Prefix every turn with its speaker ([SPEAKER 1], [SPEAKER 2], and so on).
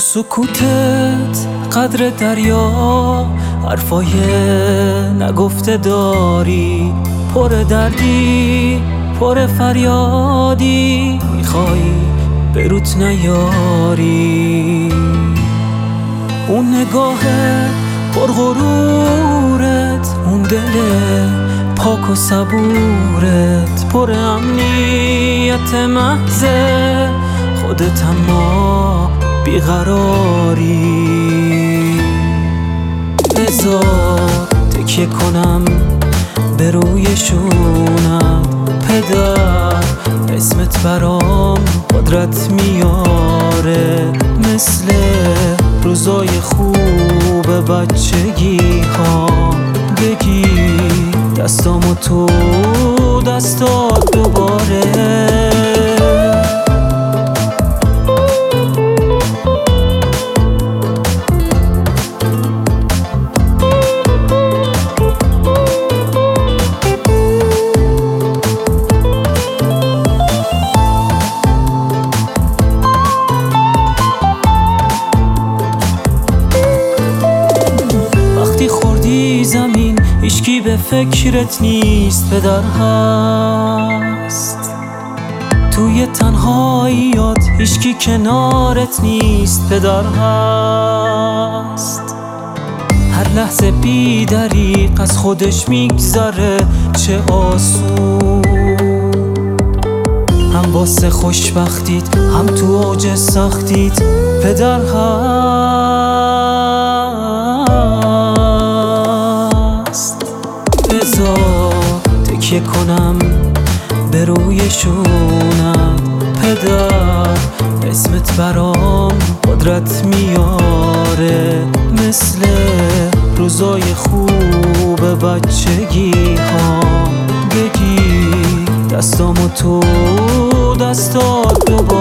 [SPEAKER 1] سکوتت قدر دریا حرفای نگفته داری، پر دردی پر فریادی، میخوای بروت نیاری. اون نگاه پر غرورت، اون دل پاک و صبورت، پر امنیت محض خودت اما بیقراری. بذار تکیه کنم به روی شونت، پدر اسمت برام قدرت میاره، مثل روزای خوب بچگی ها. بگیر دستامو تو دستات دوباره. زمین هیچکی به فکرت نیست، پدر هست توی تنهاییات، هیچکی کنارت نیست، پدر هست. هر لحظه بی دریغ از خودش میگذره، چه آسون، هم واسه خوشبختیت هم تو اوج سختیت، پدر هست. بذار تکیه کنم به روی شونت، پدر اسمت برام قدرت میاره، مثل روزای خوب بچگی ها. بگیر دستامو تو دستات دوباره.